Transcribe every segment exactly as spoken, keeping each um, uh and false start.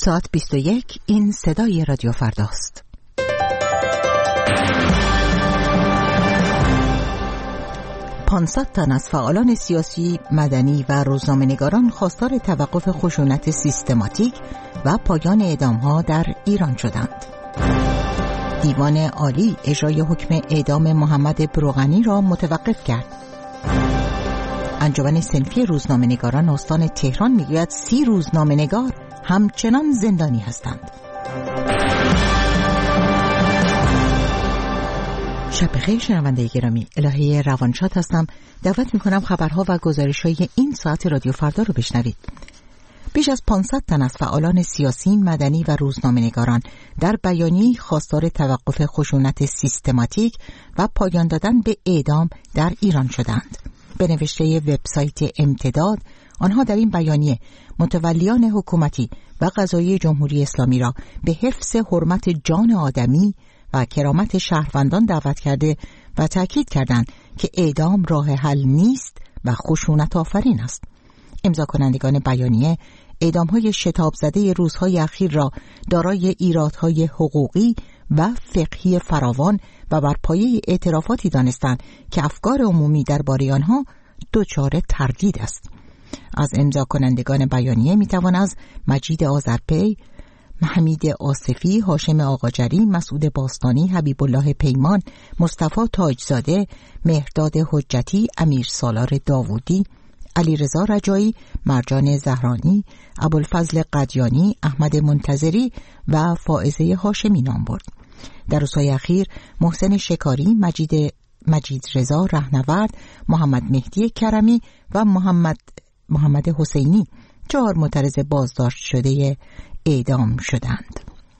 ساعت بیست و یک، این صدای رادیو فرداست. پانصد تن از فعالان سیاسی، مدنی و روزنامه‌نگاران خواستار توقف خشونت سیستماتیک و پایان اعدام‌ها در ایران شدند. دیوان عالی اجرای حکم اعدام محمد بروغنی را متوقف کرد. انجمن صنفی روزنامه‌نگاران استان تهران میگوید سی روزنامه‌نگار همچنان زندانی هستند. شب بخیر شنونده گرامی، الهه روانشاد هستم. دعوت میکنم خبرها و گزارش‌های این ساعت رادیو فردا رو بشنوید. بیش از پانصد تن از فعالان سیاسی، مدنی و روزنامه‌نگاران در بیانیه‌ای خواستار توقف خشونت سیستماتیک و پایان دادن به اعدام در ایران شدند. به نوشته وبسایت امتداد، آنها در این بیانیه متولیان حکومتی و قضایی جمهوری اسلامی را به حفظ حرمت جان آدمی و کرامت شهروندان دعوت کرده و تاکید کردند که اعدام راه حل نیست و خشونت آفرین است. امضا کنندگان بیانیه اعدام‌های شتاب زده روزهای اخیر را دارای ایرادهای حقوقی و فقهی فراوان و بر پایه اعترافاتی دانستند که افکار عمومی درباره آنها دچار تردید است. از امضا کنندگان بیانیه میتوان از مجید آذرپی، حمید آصفی، هاشم آقاجری، مسعود باستانی، حبیب الله پیمان، مصطفی تاجزاده، مهرداد حجتی، امیر سالار داوودی، علیرضا رجایی، مرجان زهرانی، ابوالفضل قدیانی، احمد منتظری و فائزه هاشمی نام برد. در روزهای اخیر محسن شکاری، مجید مجید رضا رهنورد، محمد مهدی کرمی و محمد محمد حسینی چهار معترض بازداشت شده اعدام شدند.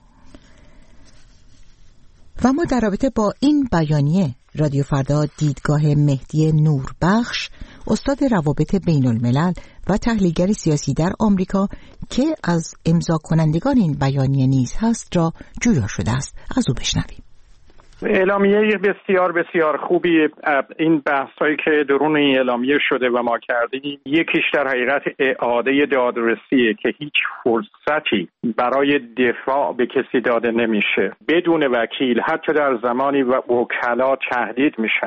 و ما در رابطه با این بیانیه رادیو فردا دیدگاه مهدی نوربخش، استاد روابط بین الملل و تحلیلگر سیاسی در آمریکا که از امضا کنندگان این بیانیه نیز هست را جویا شده است. از او بشنویم. اعلامیه بسیار بسیار خوبی. این بحثایی که درون این اعلامیه شده و ما کردیم، یکیش در حقیقت اعاده دادرسیه که هیچ فرصتی برای دفاع به کسی داده نمیشه بدون وکیل، حتی در زمانی و وکلا تهدید میشن.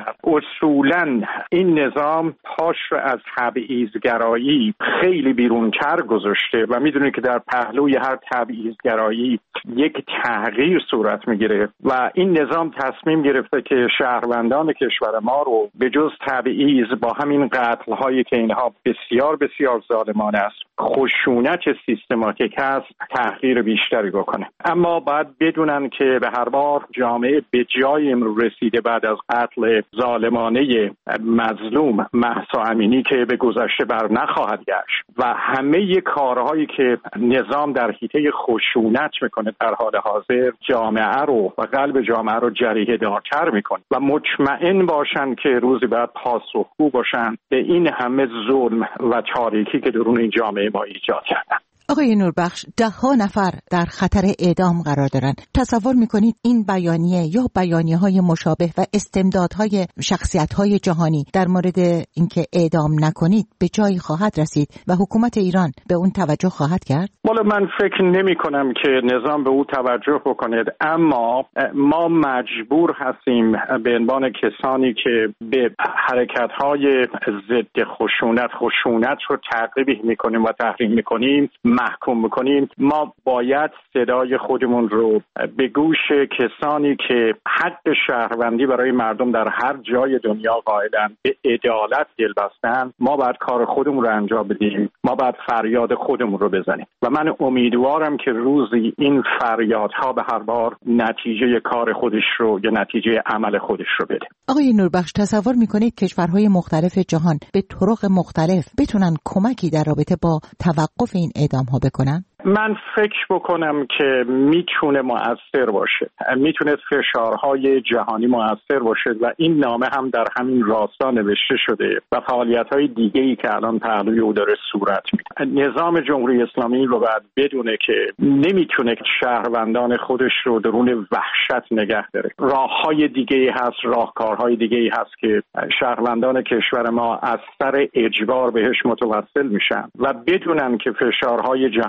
اصولا این نظام پاش رو از تبعیض‌گرایی خیلی بیرونتر گذاشته و میدونید که در پهلوی هر تبعیض‌گرایی یک تغییر صورت میگیره و این نظام تصمیم گرفته که شهروندان کشور ما رو به جز تبعیض با همین قتل‌هایی که اینها بسیار بسیار ظالمانه است، خشونت سیستماتیک است، تحقیر بیشتری بکنه. اما باید بدونن که به هر بار جامعه به جای امروز رسیده بعد از قتل ظالمانه مظلوم مهسا امینی که به گذشته بر نخواهد گشت و همه کارهایی که نظام در حیطه خشونت میکنه در حال حاضر جامعه رو و قلب جامعه رو جریحه دارتر میکنه و مطمئن باشن که روزی بعد پاسخگو باشن به این همه ظلم و تاریکی که درون این جامعه ما ایجاد کردن. آقای نوربخش، ده ها نفر در خطر اعدام قرار دارن. تصور میکنید این بیانیه یا بیانیه های مشابه و استمدادهای شخصیت های جهانی در مورد اینکه اعدام نکنید به جایی خواهد رسید و حکومت ایران به اون توجه خواهد کرد؟ والا من فکر نمی کنم که نظام به او توجه بکند، اما ما مجبور هستیم به عنوان کسانی که به حرکت های ضد خشونت خشونت رو تعقیب میکنیم و تحریم میکنیم محکوم میکنیم. ما باید صدای خودمون رو به گوش کسانی که حق شهروندی برای مردم در هر جای دنیا قائلن، به عدالت دل بستن، ما باید کار خودمون رو انجام بدیم، ما باید فریاد خودمون رو بزنیم و من امیدوارم که روزی این فریادها به هر بار نتیجه کار خودش رو یا نتیجه عمل خودش رو بده. آقای نوربخش، تصور میکنید کشورهای مختلف جهان به طرق مختلف بتونن کمکی در رابطه با توقف این اعدام ها بکنن؟ من فکر بکنم که میتونه مؤثر باشه، میتونه فشارهای جهانی مؤثر باشه و این نامه هم در همین راستا نوشته شده و فعالیت‌های دیگه‌ای که الان پهلوی او داره صورت میگیره. نظام جمهوری اسلامی رو باید بدونه که نمیتونه شهروندان خودش رو درون وحشت نگه داره. راه‌های دیگه‌ای هست، راهکارهای دیگه‌ای هست که شهروندان کشور ما از سر اجبار بهش متوسل میشن و بدونن که فشارهای جهانی به هر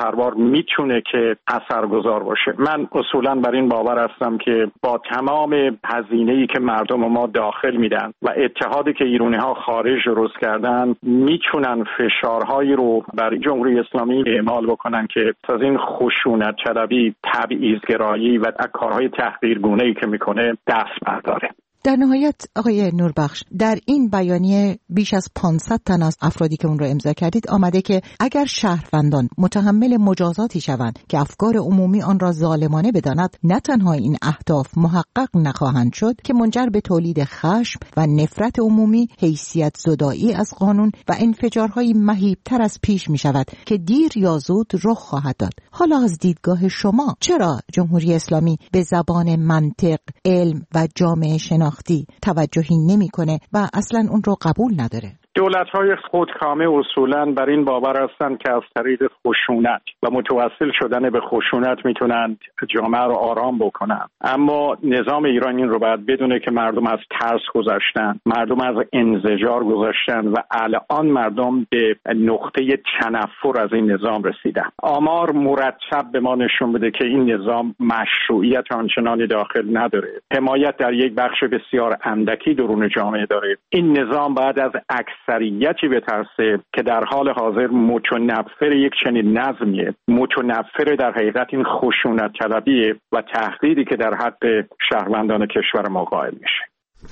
سربار میتونه که اثرگذار باشه. من اصولا بر این باور هستم که با تمام هزینه‌ای که مردم ما داخل میدن و اتحادی که ایرانی‌ها خارج درست کردن میتونن فشارهایی رو بر جمهوری اسلامی اعمال بکنن که از این خشونت طلبی، تبعیض‌گرایی و کارهای تحقیرگونه‌ای که میکنه دست برداره. در نهایت آقای نوربخش، در این بیانیه بیش از پانصد تن از افرادی که اون رو امضا کردید آمده که اگر شهروندان متحمل مجازاتی شوند که افکار عمومی آن را ظالمانه بداند، نه تنها این اهداف محقق نخواهند شد که منجر به تولید خشم و نفرت عمومی، حیثیت زدایی از قانون و انفجارهای مهیبتر از پیش می شود که دیر یا زود رخ خواهد داد. حالا از دیدگاه شما چرا جمهوری اسلامی به زبان منطق، علم و جامعه شناختی توجهی نمی‌کنه و اصلاً اون رو قبول نداره؟ دولت‌های خودکامه اصولاً بر این باور هستند که از طریق خشونت و متوسل شدن به خشونت میتونند جامعه رو آرام بکنن. اما نظام ایران این رو باید بدونه که مردم از ترس گذشتن، مردم از انزجار گذشتن و الان مردم به نقطه تنفر از این نظام رسیدن. آمار مرتب به ما نشون بده که این نظام مشروعیت آنچنانی داخل نداره. حمایت در یک بخش بسیار اندکی درون جامعه داره. این نظام باید از اکثریتی بترسه که در حال حاضر متنفر یک چنین نظمیه، متنفر در حقیقت این خشونت طلبیه و تهدیدی که در حق شهروندان کشور ما قائل میشه.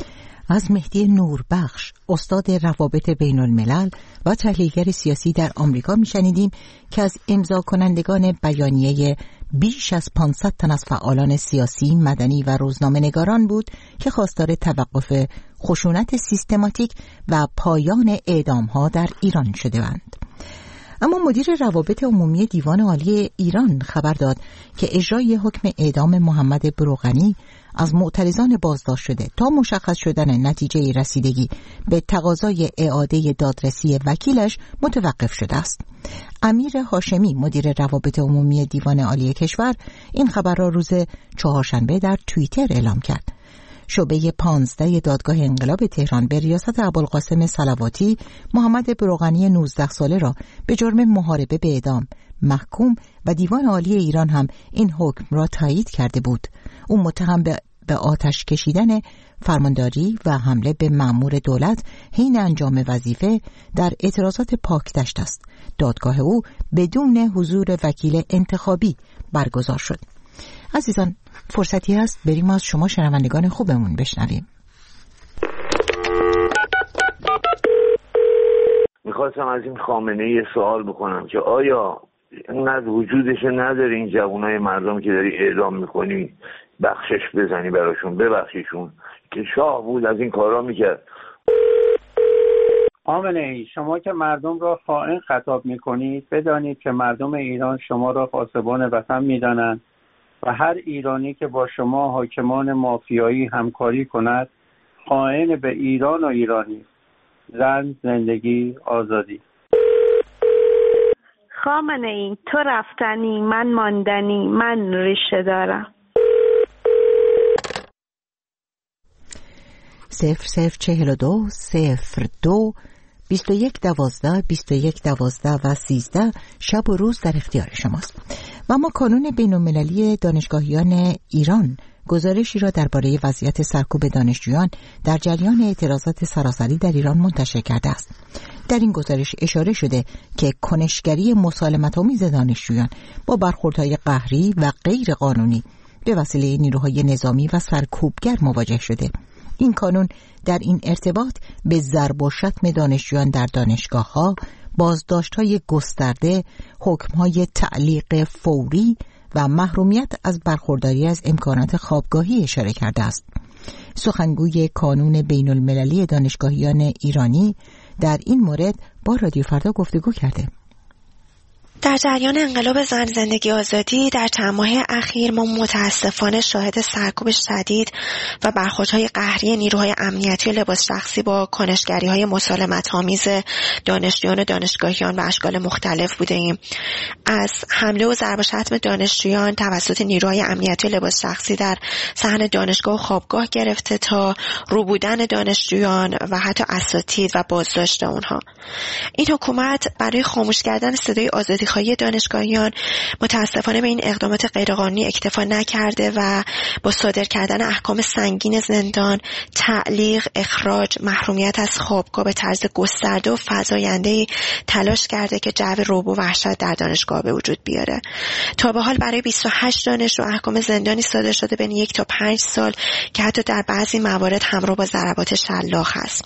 از مهدی نوربخش، استاد روابط بین الملل و تحلیلگر سیاسی در آمریکا میشنیدیم که از امضا کنندگان بیانیه بیش از پانصد تن از فعالان سیاسی، مدنی و روزنامه‌نگاران بود که خواستار توقف خشونت سیستماتیک و پایان اعدام‌ها در ایران شده‌اند. اما مدیر روابط عمومی دیوان عالی ایران خبر داد که اجرای حکم اعدام محمد بروغنی از معترضان بازداشت شده تا مشخص شدن نتیجه رسیدگی به تقاضای اعاده دادرسی وکیلش متوقف شده است. امیر هاشمی، مدیر روابط عمومی دیوان عالی کشور، این خبر را روز چهارشنبه در توییتر اعلام کرد. شعبه پانزده دادگاه انقلاب تهران به ریاست ابوالقاسم صلواتی محمد بروغنی نوزده ساله را به جرم محاربه به اعدام محکوم و دیوان عالی ایران هم این حکم را تایید کرده بود. او متهم به به آتش کشیدن فرمانداری و حمله به مأمور دولت حین انجام وظیفه در اعتراضات پاکدشت است. دادگاه او بدون حضور وکیل انتخابی برگزار شد. عزیزان، فرصتی هست بریم از شما شنوندگان خوبمون بشنویم. میخواستم از این خامنه یه سوال بکنم که آیا اینقدر وجودش نداره این جوانای مردم که داری اعدام میکنی بخشش بزنی براشون، ببخشیشون که شاه بود از این کارا میکرد. خامنه ای، شما که مردم را خائن خطاب میکنید بدانید که مردم ایران شما را پاسبان وطن میدانند و هر ایرانی که با شما حاکمان مافیایی همکاری کند خائن به ایران و ایرانی. زن، زندگی، آزادی. خامنه ای، تو رفتنی، من ماندنی، من ریشه دارم. صفر صفر چهل و دو صفر دو بیست و یک دوازده بیست و یک دوازده و سیزده شب و روز در اختیار شماست. و ما کانون بین المللی دانشگاهیان ایران گزارشی را درباره وضعیت سرکوب دانشجویان در جریان اعتراضات سراسری در ایران منتشر کرده است. در این گزارش اشاره شده که کنشگری مسالمت‌آمیز دانشجویان با برخوردهای قهری و غیر قانونی به وسیله نیروهای نظامی و سرکوبگر مواجه شده. این کانون در این ارتباط به ضرب و شتم دانشجویان در دانشگاه‌ها، بازداشت‌های گسترده، حکم‌های تعلیق فوری و محرومیت از برخورداری از امکانات خوابگاهی اشاره کرده است. سخنگوی کانون بین المللی دانشگاهیان ایرانی در این مورد با رادیو فردا گفتگو کرده. در جریان انقلاب زن، زندگی، آزادی در چند ماه اخیر ما متاسفانه شاهد سرکوب شدید و برخوردهای قهری نیروهای امنیتی لباس شخصی با کنشگری‌های مسالمت‌آمیز دانشجویان و دانشگاهیان و اشکال مختلف بودیم. از حمله و ضرب و شتم دانشجویان توسط نیروهای امنیتی لباس شخصی در صحن دانشگاه و خوابگاه گرفته تا روبودن دانشجویان و حتی اساتید و بازداشت آنها. این حکومت برای خاموش کردن صدای آزادی آزادیخواهی دانشگاهیان متاسفانه به این اقدامات غیرقانونی اکتفا نکرده و با صادر کردن احکام سنگین زندان، تعلیق، اخراج، محرومیت از خوابگاه به طرز گسترده و فزاینده‌ای تلاش کرده که جو رعب و وحشت در دانشگاه به وجود بیاره. تا به حال برای بیست و هشت دانشجو احکام زندانی صادر شده بین یک تا پنج سال که حتی در بعضی موارد همراه با ضربات شلاق هست.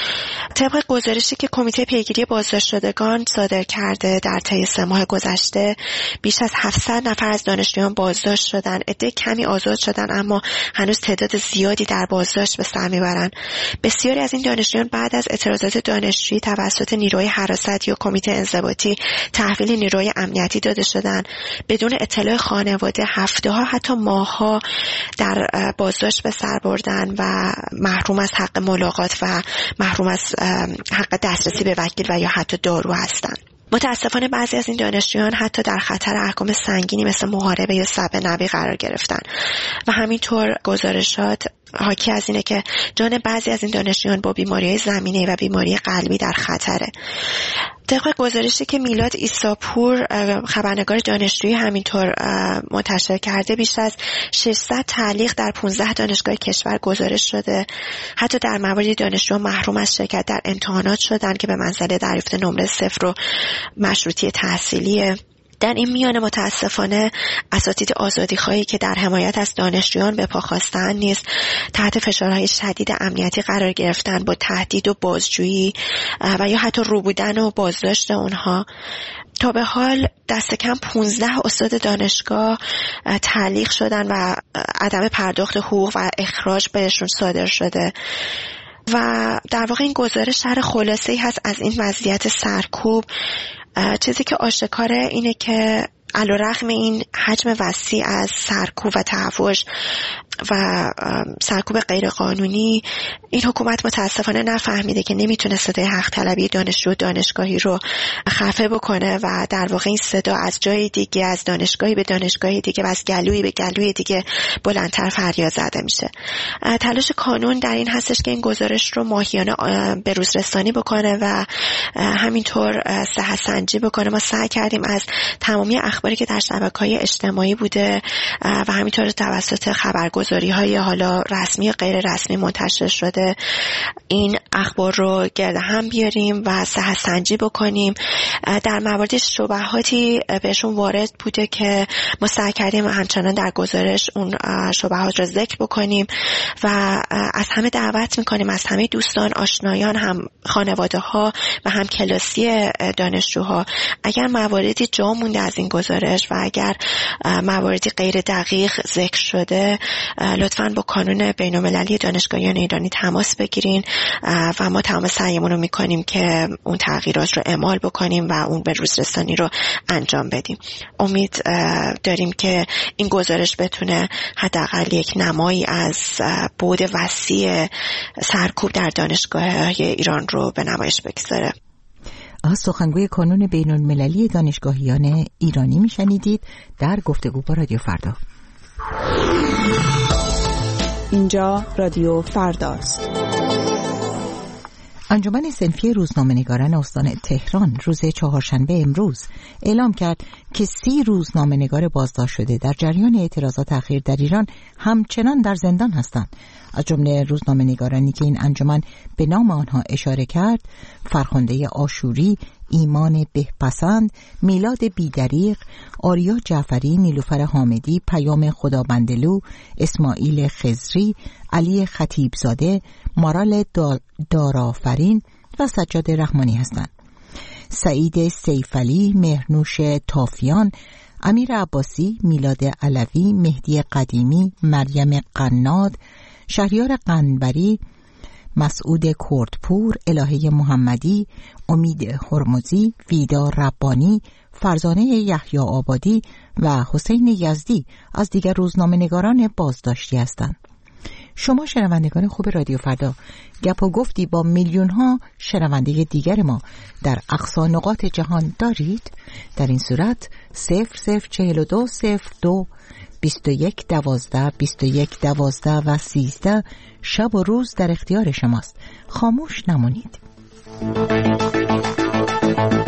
طبق گزارشی که کمیته پیگیری بازداشت شدگان صادر کرده در طی سه ماه گذشته بیش از هفتصد نفر از دانشجویان بازداشت شدن. عده کمی آزاد شدن اما هنوز تعداد زیادی در بازداشت به سر میبرن. بسیاری از این دانشجویان بعد از اعتراضات دانشجویی توسط نیروهای حراستی و کمیته انضباطی تحویل نیروهای امنیتی داده شدن. بدون اطلاع خانواده هفته‌ها حتی ماه‌ها در بازداشت به سر بردن و محروم از حق ملاقات و محروم از حق دسترسی به وکیل و یا حتی دارو هستند. متاسفانه بعضی از این دانشجویان حتی در خطر احکام سنگینی مثل محاربه یا سب نوی قرار گرفتن و همینطور گزارشات حاکی از اینه که جان بعضی از این دانشجویان با بیماری‌های زمینه‌ای و بیماری قلبی در خطره. طبق گزارشی که میلاد عیساپور خبرنگار دانشجویی همینطور منتشر کرده بیش از ششصد تعلیق در پانزده دانشگاه کشور گزارش شده. حتی در مواردی دانشجویان محروم از شرکت در امتحانات شدن که به منزله دریافت نمره صفر و مشروطی تحصیلیه. در این میانه متاسفانه اساتید آزادیخواهی که در حمایت از دانشجویان به پا خواستن نیز تحت فشارهای شدید امنیتی قرار گرفتن با تهدید و بازجویی و یا حتی رو بودن و بازداشت اونها. تا به حال دست کم پانزده استاد دانشگاه تعلیق شدن و عدم پرداخت حقوق و اخراج بهشون صادر شده. و در واقع این گزارش شرح خلاصه‌ای هست از این وضعیت سرکوب. چیزی که آشکاره اینه که علیرغم این حجم وسیع از سرکوب و تحوش و سرکوب غیرقانونی، این حکومت متاسفانه نفهمیده که نمیتونه صدای حق طلبی دانشجو و دانشگاهی رو خفه بکنه و در واقع این صدا از جای دیگه، از دانشگاهی به دانشگاهی دیگه و از گلویی به گلوی دیگه بلندتر فریاد زده میشه. تلاش کانون در این هستش که این گزارش رو ماهیانه به روز رسانی بکنه و همینطور صحت سنجی بکنه. ما سعی کردیم از تمامی اخباری که در شبکه‌های اجتماعی بوده و همینطور توسط خبرگزاری‌های حالا رسمی و غیر رسمی منتشر شده این اخبار رو گرد هم بیاریم و صحت سنجی بکنیم. در مورد شبهاتی بهشون وارد بوده که ما سعی کردیم همچنان در گزارش اون شبهات رو ذکر بکنیم و از همه دعوت میکنیم، از همه دوستان، آشنایان، هم خانواده ها و هم کلاسی دانشجوها، اگر مواردی جا مونده از این گزارش و اگر مواردی غیر دقیق ذکر شده لطفاً با کانون بین‌المللی دانشگاهیان ایرانی تماس بگیرین و ما تمام سعیمون رو میکنیم که اون تغییرات رو اعمال بکنیم و اون به روز رسانی رو انجام بدیم. امید داریم که این گزارش بتونه حداقل یک نمایی از بعد وسیع سرکوب در دانشگاه‌های ایران رو به نمایش بگذاره. از سخنگوی کانون بین‌المللی دانشگاهیان ایرانی میشنیدید در گفتگو با رادیو فردا. اینجا رادیو فرداست. انجمن صنفی روزنامه‌نگاران استان تهران روز چهارشنبه امروز اعلام کرد که سی روزنامه‌نگار بازداشت شده در جریان اعتراضات اخیر در ایران همچنان در زندان هستند. از جمله روزنامه‌نگارانی که این انجمن به نام آنها اشاره کرد فرخنده آشوری، ایمان بهپسند، میلاد بیدریق، آریا جعفری، نیلوفر حامدی، پیام خدابندلو، اسماعیل خضری، علی خطیبزاده، مارال دارافرین و سجاد رحمانی هستند. سعید سیفعلی، مهرنوش تافیان، امیر عباسی، میلاد علوی، مهدی قدیمی، مریم قناد، شهریار قنبری، مسعود کردپور، الهه محمدی، امید هرمزی، ویدا ربانی، فرزانه یحیی آبادی و حسین یزدی از دیگر روزنامه‌نگاران بازداشتی هستند. شما شنوندگان خوب رادیو فردا گپ و گفتی با میلیون ها شنونده دیگر ما در اقصا نقاط جهان دارید؟ در این صورت صفر صفر چهل و دو صفر دو بیست و یک دوازده بیست و یک دوازده و سیزده شب و روز در اختیار شماست. خاموش نمانید.